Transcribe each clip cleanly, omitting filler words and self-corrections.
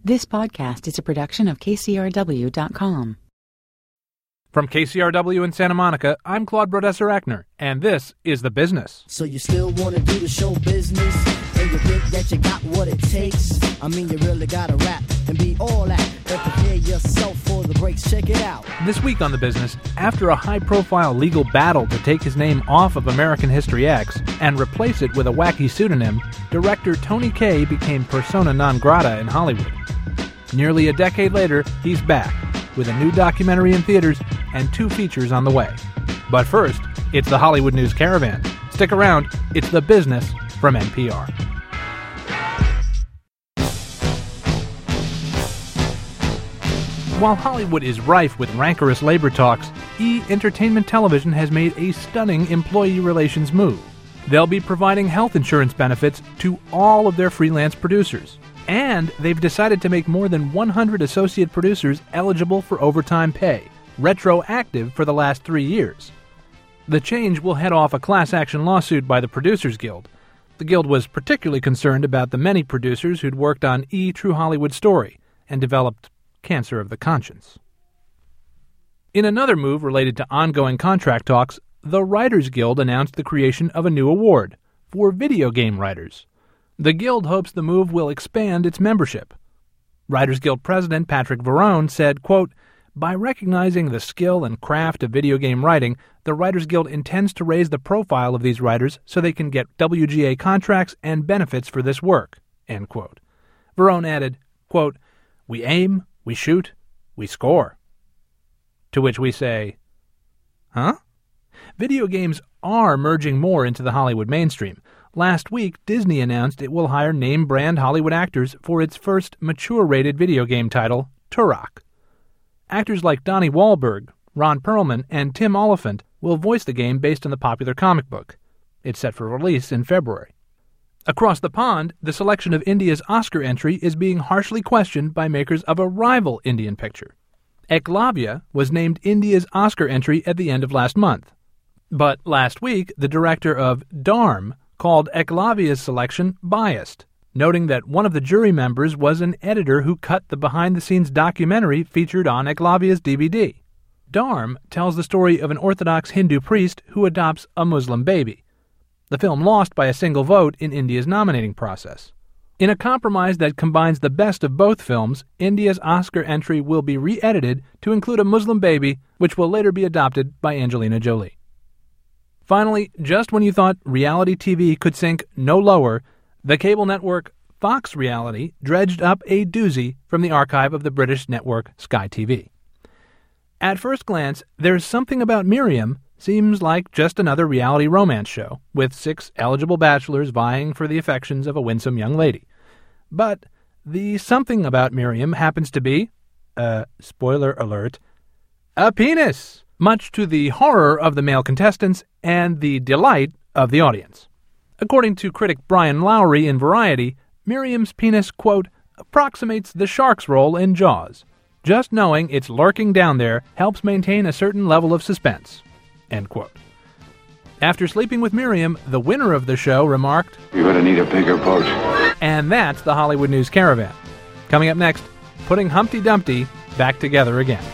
This podcast is a production of KCRW.com. From KCRW in Santa Monica, I'm Claude Brodesser-Eckner, and this is The Business. So you still want to do the show business? And you think that you got what it takes? I mean, you really got to rap and be all that. But prepare yourself for the breaks. Check it out. This week on The Business, after a high-profile legal battle to take his name off of American History X and replace it with a wacky pseudonym, director Tony Kaye became persona non grata in Hollywood. Nearly a decade later, he's back with a new documentary in theaters and 2 features on the way. But first, it's the Hollywood News Caravan. Stick around, it's The Business from NPR. While Hollywood is rife with rancorous labor talks, E! Entertainment Television has made a stunning employee relations move. They'll be providing health insurance benefits to all of their freelance producers. And they've decided to make more than 100 associate producers eligible for overtime pay, retroactive for the last 3 years. The change will head off a class action lawsuit by the Producers Guild. The Guild was particularly concerned about the many producers who'd worked on E! True Hollywood Story and developed cancer of the conscience. In another move related to ongoing contract talks, the Writers Guild announced the creation of a new award for video game writers. The Guild hopes the move will expand its membership. Writers Guild President Patrick Verone said, quote, "By recognizing the skill and craft of video game writing, the Writers Guild intends to raise the profile of these writers so they can get WGA contracts and benefits for this work," end quote. Verone added, quote, "We aim, we shoot, we score." To which we say, huh? Video games are merging more into the Hollywood mainstream. Last week, Disney announced it will hire name-brand Hollywood actors for its first mature-rated video game title, Turok. Actors like Donnie Wahlberg, Ron Perlman, and Tim Oliphant will voice the game based on the popular comic book. It's set for release in February. Across the pond, the selection of India's Oscar entry is being harshly questioned by makers of a rival Indian picture. Eklavya was named India's Oscar entry at the end of last month. But last week, the director of Dharm called Eklavya's selection biased, noting that one of the jury members was an editor who cut the behind-the-scenes documentary featured on Eklavya's DVD. Dharm tells the story of an Orthodox Hindu priest who adopts a Muslim baby. The film lost by a single vote in India's nominating process. In a compromise that combines the best of both films, India's Oscar entry will be re-edited to include a Muslim baby, which will later be adopted by Angelina Jolie. Finally, just when you thought reality TV could sink no lower, the cable network Fox Reality dredged up a doozy from the archive of the British network Sky TV. At first glance, There's Something About Miriam seems like just another reality romance show, with 6 eligible bachelors vying for the affections of a winsome young lady. But the something about Miriam happens to be, spoiler alert, a penis, much to the horror of the male contestants and the delight of the audience. According to critic Brian Lowry in Variety, Miriam's penis, quote, approximates the shark's role in Jaws. Just knowing it's lurking down there helps maintain a certain level of suspense, end quote. After sleeping with Miriam, the winner of the show remarked, "You're going to need a bigger boat." And that's the Hollywood News Caravan. Coming up next, putting Humpty Dumpty back together again.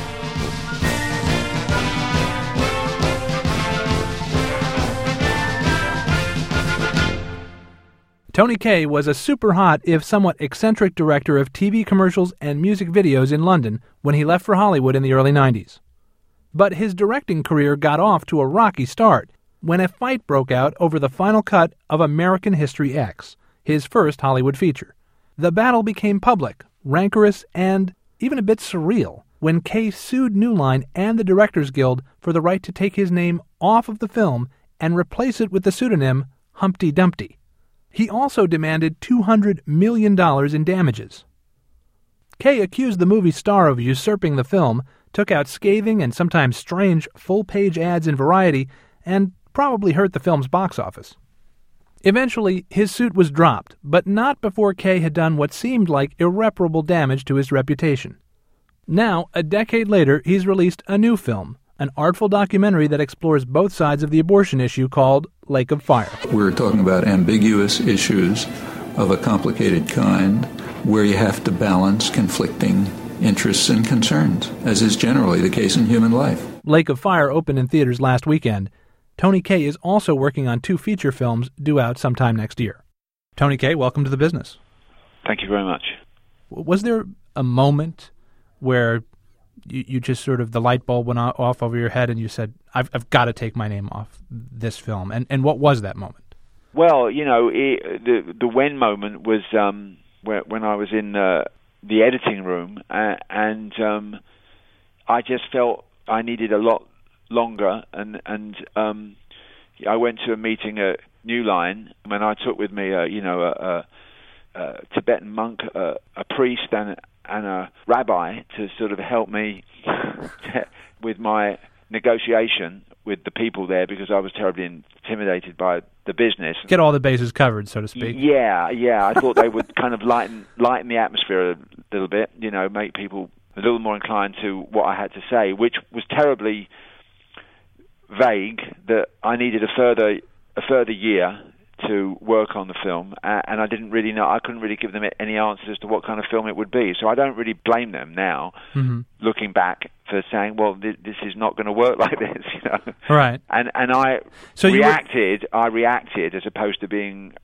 Tony Kaye was a super-hot, if somewhat eccentric director of TV commercials and music videos in London when he left for Hollywood in the early 90s. But his directing career got off to a rocky start when a fight broke out over the final cut of American History X, his first Hollywood feature. The battle became public, rancorous, and even a bit surreal when Kaye sued New Line and the Directors Guild for the right to take his name off of the film and replace it with the pseudonym Humpty Dumpty. He also demanded $200 million in damages. Kaye accused the movie star of usurping the film, took out scathing and sometimes strange full-page ads in Variety, and probably hurt the film's box office. Eventually, his suit was dropped, but not before Kaye had done what seemed like irreparable damage to his reputation. Now, a decade later, he's released a new film, an artful documentary that explores both sides of the abortion issue called Lake of Fire. We're talking about ambiguous issues of a complicated kind where you have to balance conflicting interests and concerns, as is generally the case in human life. Lake of Fire opened in theaters last weekend. Tony Kaye is also working on 2 feature films due out sometime next year. Tony Kaye, welcome to the business. Thank you very much. Was there a moment where you just sort of, the light bulb went off over your head and you said, I've got to take my name off this film? And what was that moment? Well, the when moment was when I was in the editing room, and I just felt I needed a lot longer, and I went to a meeting at New Line, and I took with me a Tibetan monk, a priest, and a rabbi to sort of help me with my negotiation with the people there, because I was terribly intimidated by the business. Get all the bases covered, so to speak. Yeah. I thought they would kind of lighten the atmosphere a little bit, make people a little more inclined to what I had to say, which was terribly vague, that I needed a further year to work on the film, and I didn't really know. I couldn't really give them any answers as to what kind of film it would be. So I don't really blame them now, looking back, for saying, "Well, this is not going to work like this," Right. And I reacted. I reacted as opposed to being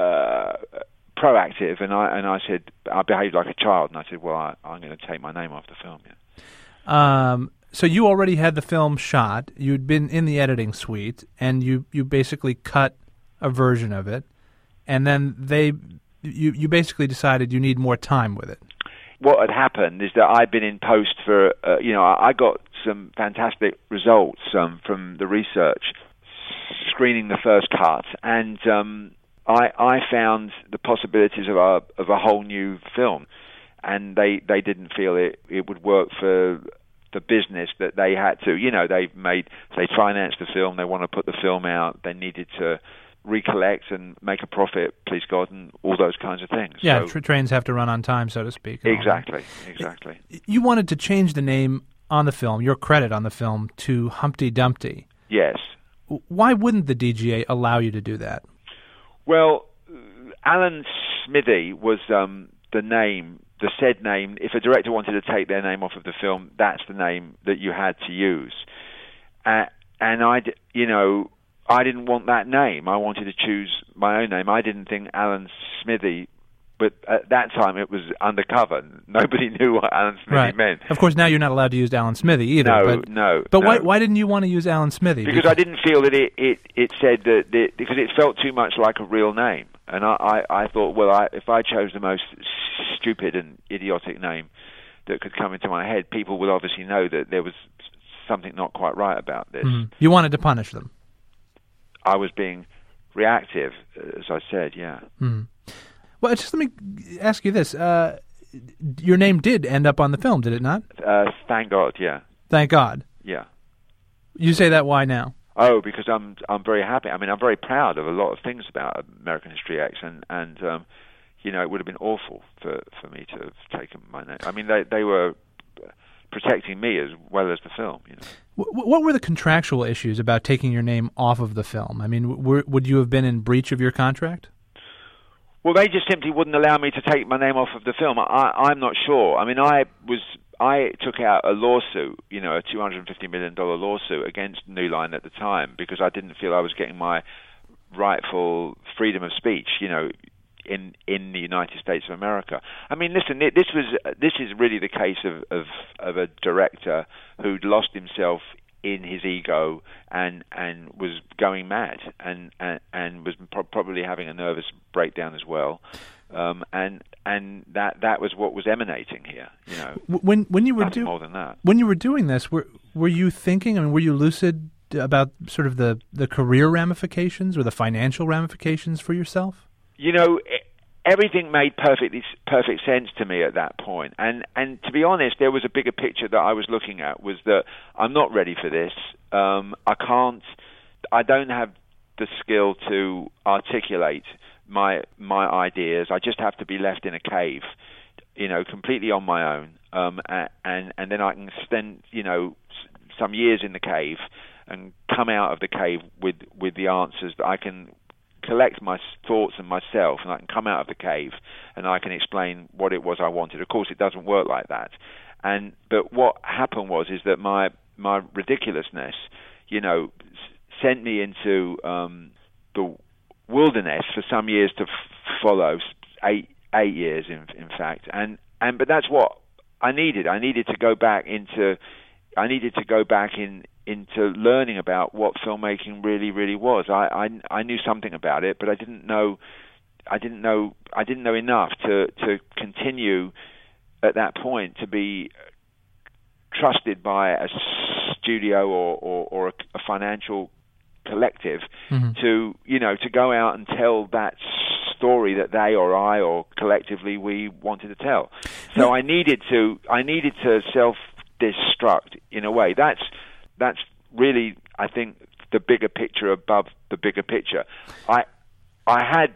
proactive, and I said, I behaved like a child, and I said, "Well, I'm going to take my name off the film." Yeah. So you already had the film shot. You'd been in the editing suite, and you basically cut a version of it, and then you basically decided you need more time with it. What had happened is that I'd been in post for, I got some fantastic results from the research, screening the first cut, and I found the possibilities of a whole new film, and they didn't feel it would work for the business that they had to. They financed the film, they want to put the film out, they needed to recollect and make a profit, please God, and all those kinds of things. Yeah, so, trains have to run on time, so to speak. Exactly. You wanted to change the name on the film, your credit on the film, to Humpty Dumpty. Yes. Why wouldn't the DGA allow you to do that? Well, Alan Smithy was the name, the said name. If a director wanted to take their name off of the film, that's the name that you had to use. And I didn't want that name. I wanted to choose my own name. I didn't think Alan Smithy, but at that time it was undercover. Nobody knew what Alan Smithy meant. Of course, now you're not allowed to use Alan Smithy either. No. But why didn't you want to use Alan Smithy? Because I didn't feel that it said that, because it felt too much like a real name. And I thought, well, if I chose the most stupid and idiotic name that could come into my head, people would obviously know that there was something not quite right about this. Mm-hmm. You wanted to punish them. I was being reactive, as I said, yeah. Mm. Well, just let me ask you this. Your name did end up on the film, did it not? Thank God, yeah. Thank God? Yeah. You say that, why now? Oh, because I'm very happy. I mean, I'm very proud of a lot of things about American History X, and it would have been awful for me to have taken my name. I mean, they were protecting me as well as the film. What were the contractual issues about taking your name off of the film? I mean, would you have been in breach of your contract? Well, they just simply wouldn't allow me to take my name off of the film. I'm not sure. I mean, I took out a lawsuit, a $250 million lawsuit against New Line at the time, because I didn't feel I was getting my rightful freedom of speech, in the United States of America. I mean, listen, this is really the case of a director who'd lost himself in his ego and was going mad and was probably having a nervous breakdown as well. And that was what was emanating here. When you were more than that. When you were doing this, were you thinking? I mean, were you lucid about sort of the career ramifications or the financial ramifications for yourself? Everything made perfect sense to me at that point. And to be honest, there was a bigger picture that I was looking at, was that I'm not ready for this. I don't have the skill to articulate my ideas. I just have to be left in a cave, completely on my own. And then I can spend, some years in the cave and come out of the cave with the answers that I can collect my thoughts and myself, and I can come out of the cave and I can explain what it was I wanted. Of course, it doesn't work like that. But what happened is that my ridiculousness, sent me into the wilderness for some years to follow, 8 years in fact, but that's what I needed. I needed to go back into learning about what filmmaking really was. I knew something about it, but I didn't know enough to continue at that point to be trusted by a studio or a financial collective to go out and tell that story that they or I or collectively we wanted to tell. So I needed to self-destruct in a way. That's really, I think, the bigger picture above the bigger picture. I had,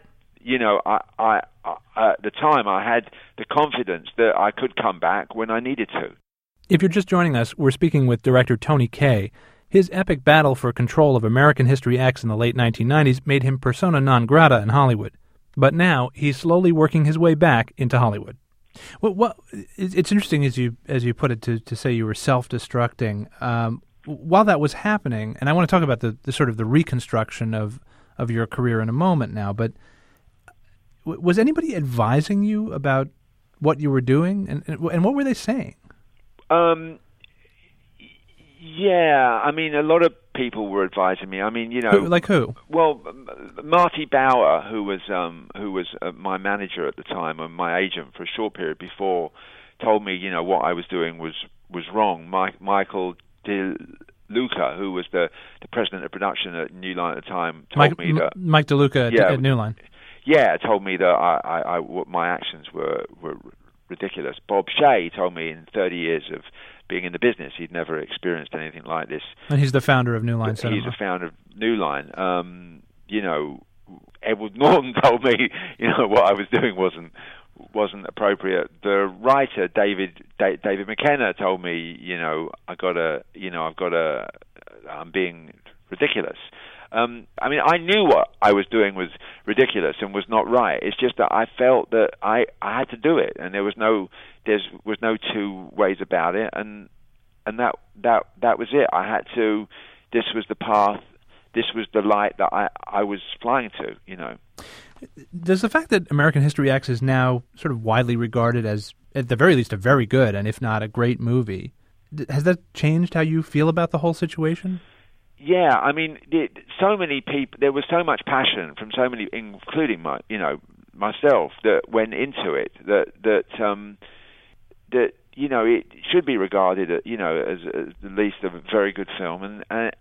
at the time, I had the confidence that I could come back when I needed to. If you're just joining us, we're speaking with director Tony Kaye. His epic battle for control of American History X in the late 1990s made him persona non grata in Hollywood. But now he's slowly working his way back into Hollywood. Well, it's interesting as you put it to say you were self-destructing. While that was happening, and I want to talk about the sort of the reconstruction of your career in a moment now, but was anybody advising you about what you were doing, and what were they saying? Yeah, I mean, a lot of people were advising me. I mean, like who? Well, Marty Bauer, who was my manager at the time and my agent for a short period before, told me, what I was doing was wrong. Michael DeLuca, who was the president of production at New Line at the time, told me that Mike DeLuca at New Line. Yeah, told me that my actions were ridiculous. Bob Shea told me in 30 years of being in the business, he'd never experienced anything like this. And he's the founder of New Line Cinema. He's the founder of New Line. Edward Norton told me, what I was doing wasn't appropriate. The writer David McKenna told me, I'm being ridiculous. I mean, I knew what I was doing was ridiculous and was not right. It's just that I felt that I had to do it, and there was no two ways about it, and that was it. I had to. This was the path. This was the light that I was flying to. Does the fact that American History X is now sort of widely regarded as, at the very least, a very good, and if not a great movie, has that changed how you feel about the whole situation? Yeah, I mean, so many people. There was so much passion from so many, including myself, that went into it. That it should be regarded, as at least a very good film.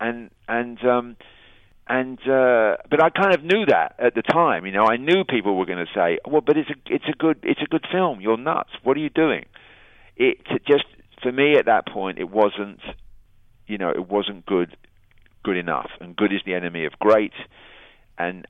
But I kind of knew that at the time. I knew people were going to say, "Well, but it's a good film. You're nuts. What are you doing?" For me at that point, it wasn't good enough, and good is the enemy of great, and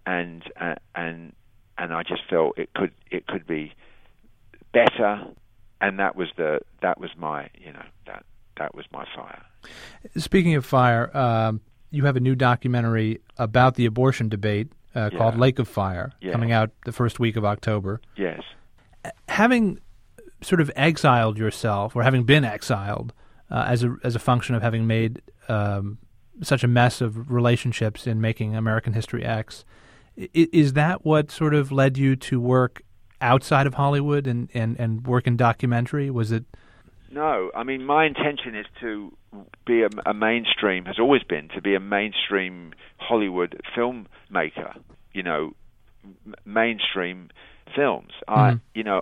I just felt it could be better, and that was my fire. Speaking of fire, you have a new documentary about the abortion debate called Lake of Fire, coming out the first week of October. Yes. Having sort of exiled yourself, or having been exiled as a function of having made such a mess of relationships in making American History X, is that what sort of led you to work outside of Hollywood and work in documentary? Was it? No, I mean, my intention is to be a mainstream, has always been to be a mainstream Hollywood filmmaker, mainstream films. I'm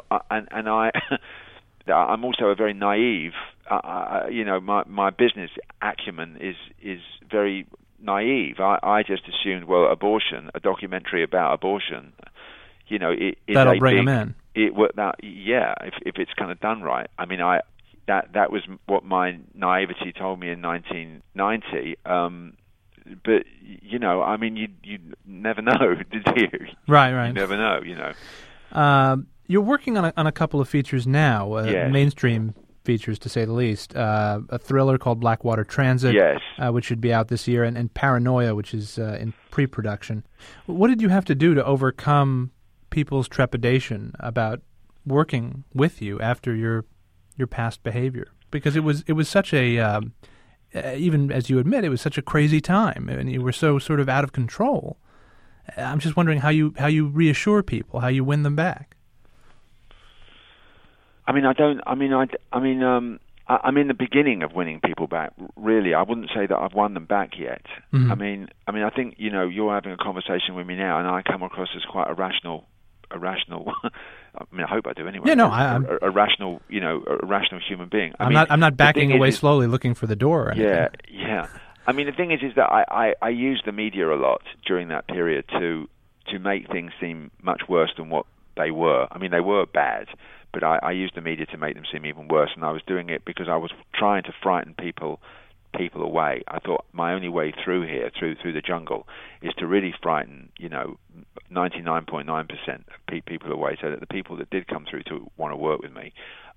also a very naive. My business acumen is very naive. I just assumed, abortion, a documentary about abortion, that'll bring them in. If it's kind of done right. I mean, that was what my naivety told me in 1990. But I mean, you never know, did you? Right. You never know. You're working on a couple of features now, mainstream features, to say the least. A thriller called Blackwater Transit, Yes. Which should be out this year, and Paranoia, which is in pre-production. What did you have to do to overcome people's trepidation about working with you after your past behavior? Because it was such a, even as you admit, it was such a crazy time, and you were so sort of out of control. I'm just wondering how you reassure people, how you win them back. I'm in the beginning of winning people back. Really, I wouldn't say that I've won them back yet. Mm-hmm. I think you're having a conversation with me now, and I come across as quite a rational. I hope I do anyway. Yeah, no, I'm a rational, a rational human being. I'm not backing away slowly, looking for the door. Or anything. Yeah. The thing is that I used the media a lot during that period to make things seem much worse than what they were. They were bad, but I used the media to make them seem even worse, and I was doing it because I was trying to frighten people away. I thought my only way through here, through the jungle, is to really frighten, 99.9% of people away, so that the people that did come through to want to work with me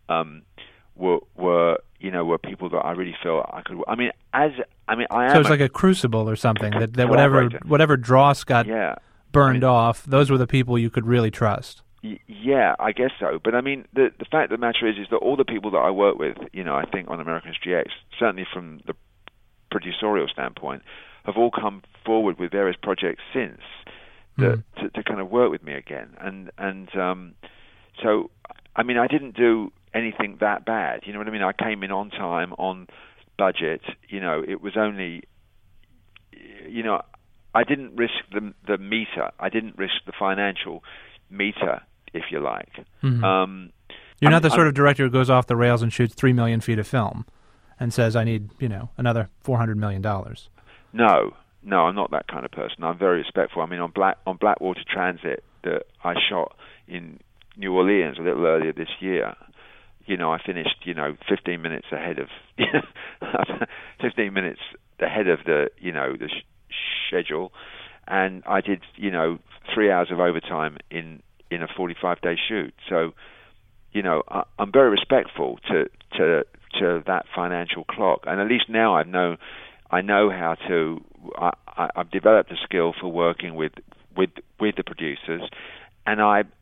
were people that I really felt I could. So it's like a crucible or something that whatever dross got burned off, those were the people you could really trust. Yeah, I guess so. But the fact of the matter is that all the people that I work with, I think on American History X, certainly from the producerial standpoint, have all come forward with various projects since to kind of work with me again. So I didn't do anything that bad. You know what I mean? I came in on time, on budget. It was only, I didn't risk the meter. I didn't risk the financial meter, if you like. Mm-hmm. You're not the sort of director who goes off the rails and shoots 3 million feet of film and says, I need, another $400 million. No, I'm not that kind of person. I'm very respectful. On Blackwater Transit that I shot in New Orleans a little earlier this year, I finished, 15 minutes ahead of 15 minutes ahead of the schedule, and I did 3 hours of overtime in a 45-day shoot. So I'm very respectful to that financial clock, and at least now I know how to. I've developed a skill for working with the producers, and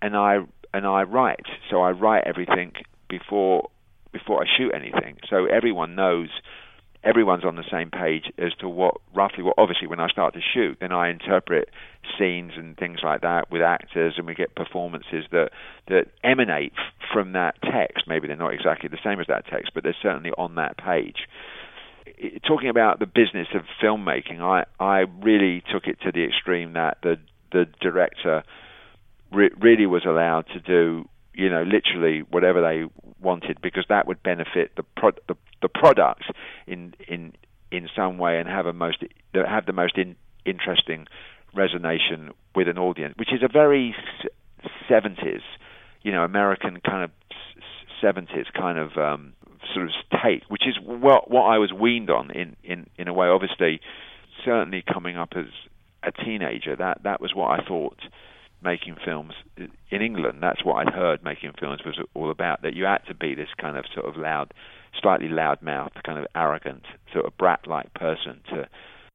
I write. So I write everything before I shoot anything. So everyone knows. Everyone's on the same page as to what obviously when I start to shoot, then I interpret scenes and things like that with actors, and we get performances that emanate from that text. Maybe they're not exactly the same as that text, but they're certainly on that page. Talking about the business of filmmaking, I really took it to the extreme that the director really was allowed to do literally whatever they wanted, because that would benefit the product in some way and have the most interesting resonation with an audience, which is a very 70s, American kind of 70s kind of sort of take, which is what I was weaned on in a way. Obviously, certainly coming up as a teenager, that was what I thought making films in England. That's what I'd heard making films was all about, that you had to be this kind of sort of slightly loud-mouthed, kind of arrogant, sort of brat-like person to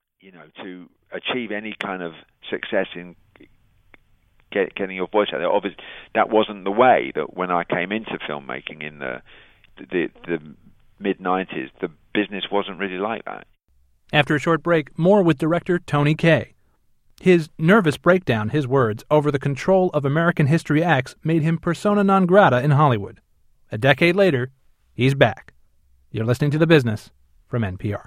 achieve any kind of success in getting your voice out there. Obviously, that wasn't the way that when I came into filmmaking in the mid-90s, the business wasn't really like that. After a short break, more with director Tony Kaye. His nervous breakdown, his words, over the control of American History X made him persona non grata in Hollywood. A decade later, he's back. You're listening to The Business from NPR.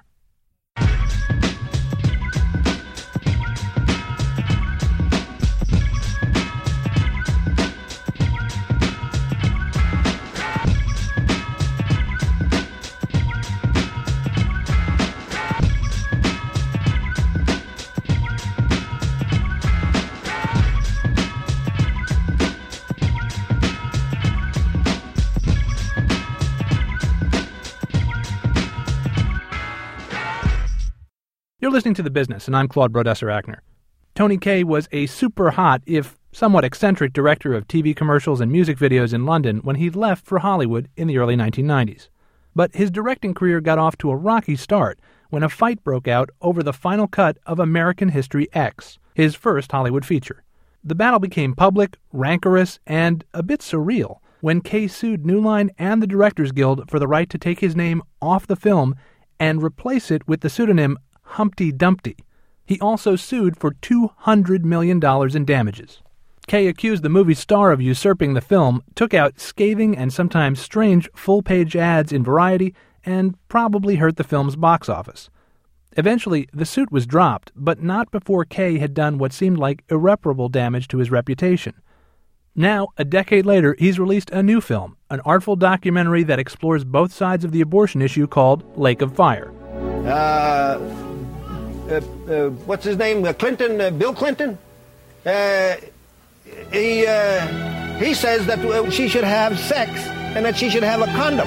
You're listening to The Business, and I'm Claude Brodesser-Akner. Tony Kaye was a super hot, if somewhat eccentric, director of TV commercials and music videos in London when he left for Hollywood in the early 1990s. But his directing career got off to a rocky start when a fight broke out over the final cut of American History X, his first Hollywood feature. The battle became public, rancorous, and a bit surreal when Kay sued New Line and the Directors Guild for the right to take his name off the film and replace it with the pseudonym Humpty Dumpty. He also sued for $200 million in damages. Kay accused the movie's star of usurping the film, took out scathing and sometimes strange full-page ads in Variety, and probably hurt the film's box office. Eventually, the suit was dropped, but not before Kay had done what seemed like irreparable damage to his reputation. Now, a decade later, he's released a new film, an artful documentary that explores both sides of the abortion issue called Lake of Fire. What's his name? Clinton? Bill Clinton? He says that she should have sex and that she should have a condom.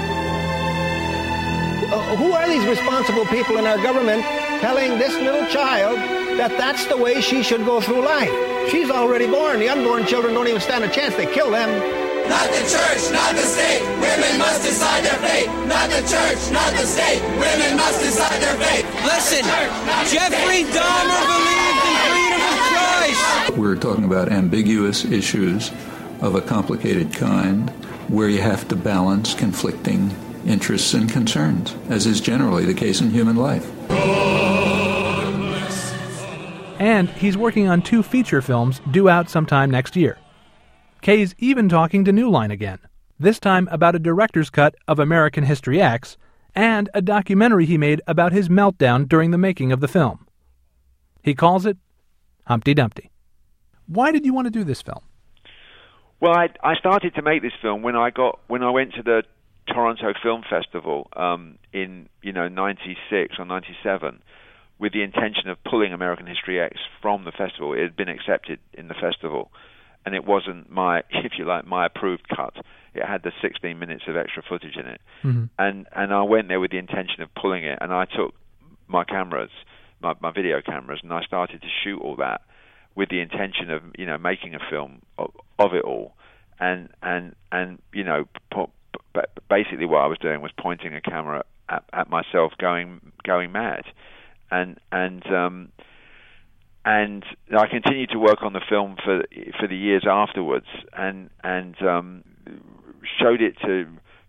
Who are these responsible people in our government telling this little child that that's the way she should go through life? She's already born. The unborn children don't even stand a chance. They kill them. Not the church, not the state. Women must decide their fate. Not the church, not the state. Women must decide their fate. Listen, Jeffrey Dahmer believed in freedom of choice. We're talking about ambiguous issues of a complicated kind where you have to balance conflicting interests and concerns, as is generally the case in human life. And he's working on 2 feature films due out sometime next year. Kay's even talking to New Line again, this time about a director's cut of American History X and a documentary he made about his meltdown during the making of the film. He calls it Humpty Dumpty. Why did you want to do this film? Well, I started to make this film when I went to the Toronto Film Festival in 96 or 97 with the intention of pulling American History X from the festival. It had been accepted in the festival, and it wasn't my, if you like, my approved cut. It had the 16 minutes of extra footage in it. Mm-hmm. And I went there with the intention of pulling it, and I took my cameras, my video cameras, and I started to shoot all that with the intention of, making a film of it all. And basically what I was doing was pointing a camera at myself going mad. And I continued to work on the film for the years afterwards, and showed it to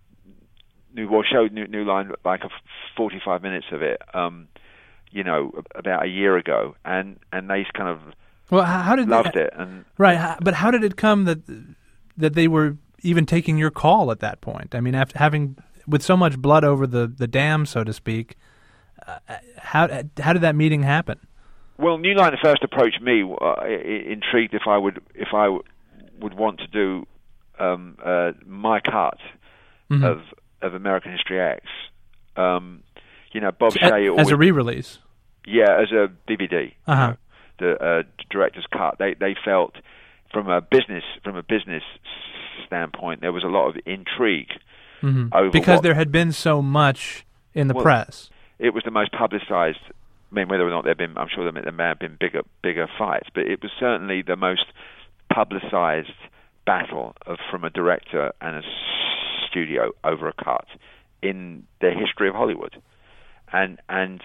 New Line, like 45 minutes of it, about a year ago, and they kind of loved it. And right, but how did it come that they were even taking your call at that point? I mean, after having with so much blood over the dam, so to speak. How did that meeting happen? Well, New Line first approached me, intrigued if I would want to do my cut mm-hmm. of American History X. Bob Shaye as a re-release. Yeah, as a DVD. Uh-huh. The director's cut. They felt from a business standpoint there was a lot of intrigue mm-hmm. over because there had been so much in the press. It was the most publicized. I mean, whether or not I'm sure there may have been bigger fights, but it was certainly the most publicized battle from a director and a studio over a cut in the history of Hollywood, and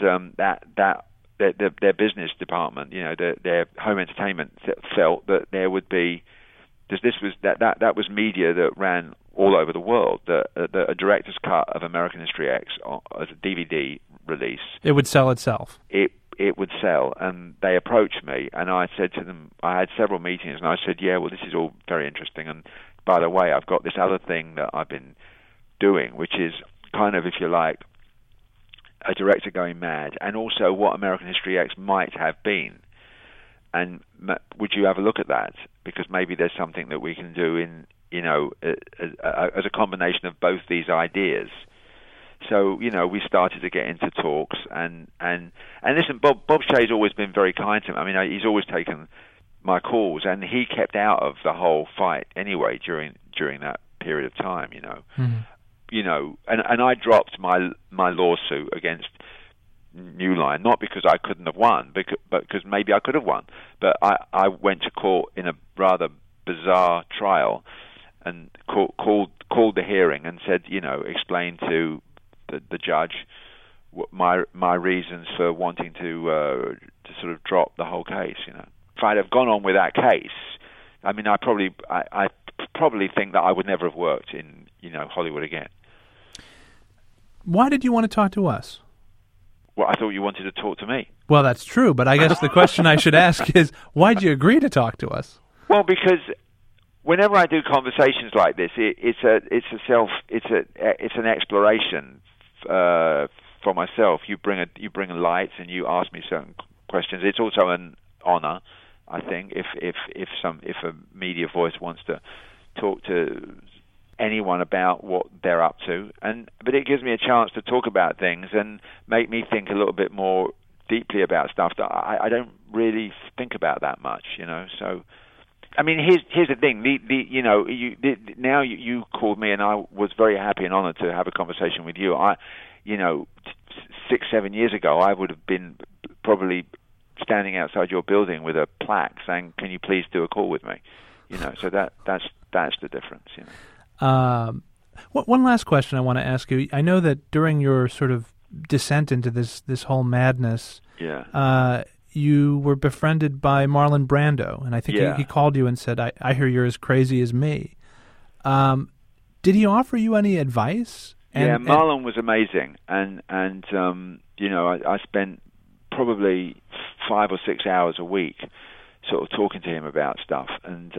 their business department, their home entertainment felt that there would be. That was media that ran all over the world. A director's cut of American History X as a DVD release, it would sell itself. It would sell, and they approached me, and I said to them, I had several meetings, and I said, yeah, well, this is all very interesting, and by the way, I've got this other thing that I've been doing, which is kind of, if you like, a director going mad, and also what American History X might have been. And would you have a look at that? Because maybe there's something that we can do in, as a combination of both these ideas. So, we started to get into talks, and listen, Bob Shaye's always been very kind to me. I mean, he's always taken my calls, and he kept out of the whole fight anyway during that period of time. Mm-hmm. And I dropped my lawsuit against New Line, not because I couldn't have won, but because maybe I could have won. But I went to court in a rather bizarre trial and called called the hearing and said, explained to the judge my reasons for wanting to sort of drop the whole case. If I'd have gone on with that case, I mean, I probably think that I would never have worked in Hollywood again. Why did you want to talk to us? Well, I thought you wanted to talk to me. Well, that's true, but I guess the question I should ask is, why'd you agree to talk to us? Well, because whenever I do conversations like this, it's an exploration for myself. You bring a light and you ask me certain questions. It's also an honor, I think, if a media voice wants to talk to anyone about what they're up to, but it gives me a chance to talk about things and make me think a little bit more deeply about stuff that I don't really think about that much, So, I mean, here's the thing. Now you called me, and I was very happy and honored to have a conversation with you. 6-7 years ago, I would have been probably standing outside your building with a plaque saying, "Can you please do a call with me?" So that's the difference. One last question I want to ask you. I know that during your sort of descent into this whole madness, you were befriended by Marlon Brando, and I think he called you and said, I hear you're as crazy as me. Did he offer you any advice? Marlon was amazing, and I spent probably 5 or 6 hours a week sort of talking to him about stuff, and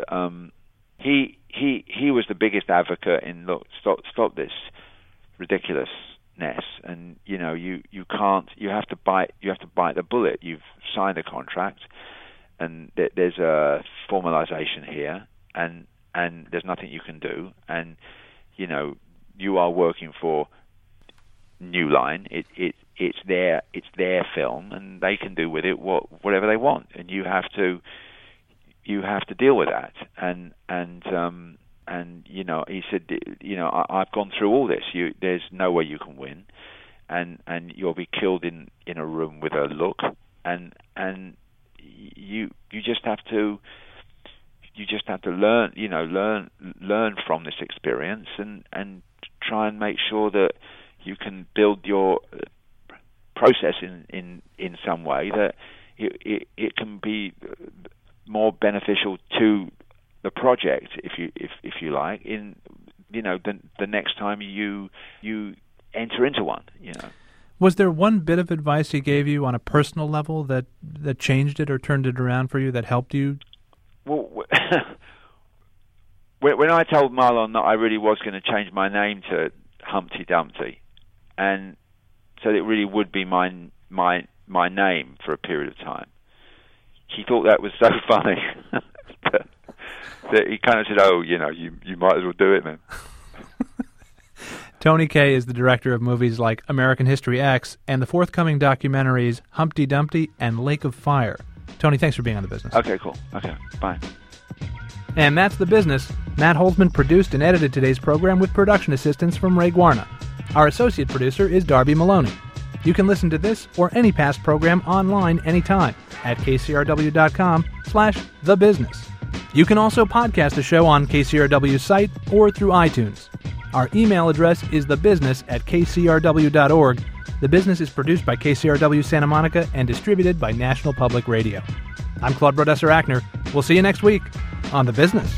he was the biggest advocate in stop this ridiculousness, and you have to bite the bullet. You've signed a contract, and there's a formalization here, and there's nothing you can do, and you are working for New Line. It's their film, and they can do with it whatever they want, and you have to deal with that. And he said, I've gone through all this. There's no way you can win, and you'll be killed in a room with a look, and you just have to learn from this experience and try and make sure that you can build your process in some way that it can be more beneficial to the project, if you like, in the next time you enter into one. Was there one bit of advice he gave you on a personal level that changed it or turned it around for you, that helped you? Well, when I told Marlon that I really was going to change my name to Humpty Dumpty, and so it really would be my name for a period of time, he thought that was so funny that he kind of said, "Oh, you might as well do it, man." Tony Kaye is the director of movies like American History X and the forthcoming documentaries Humpty Dumpty and Lake of Fire. Tony, thanks for being on The Business. Okay, cool. Okay, bye. And that's The Business. Matt Holzman produced and edited today's program with production assistance from Ray Guarna. Our associate producer is Darby Maloney. You can listen to this or any past program online anytime at kcrw.com/thebusiness. You can also podcast the show on KCRW's site or through iTunes. Our email address is thebusiness@kcrw.org. The Business is produced by KCRW Santa Monica and distributed by National Public Radio. I'm Claude Brodesser-Achner. We'll see you next week on The Business.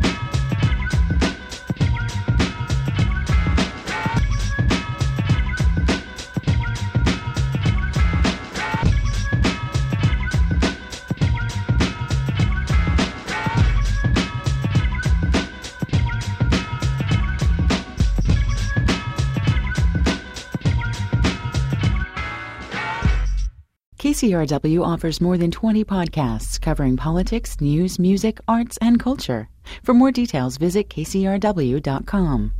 KCRW offers more than 20 podcasts covering politics, news, music, arts, and culture. For more details, visit kcrw.com.